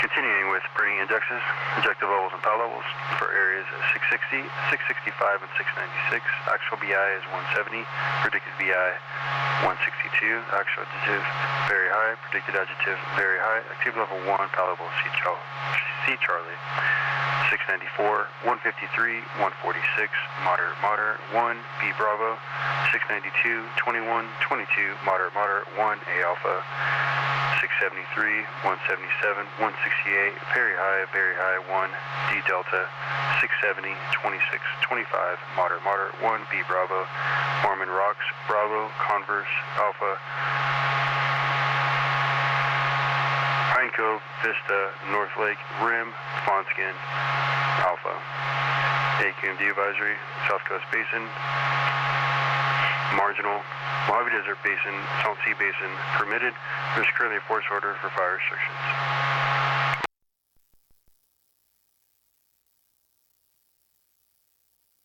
Continuing with burning indexes, objective levels and power levels for areas 660, 665, and 696. Actual BI is 170, predicted BI 162, actual adjective very high, predicted adjective very high, activity level 1, power level C Charlie. 694, 153, 146, moderate, 1, B Bravo, 692, 21, 22, moderate, 1, A Alpha, 673, 177, 168, very high, 1, D Delta, 670, 26, 25, moderate, 1, B Bravo, Mormon Rocks, Bravo, Converse, Alpha, Pine Cove, Vista, North Lake, Rim, Fawnskin, Alpha. AQMD advisory, South Coast Basin, Marginal, Mojave Desert Basin, Salt Sea Basin, permitted. There's currently a force order for fire restrictions.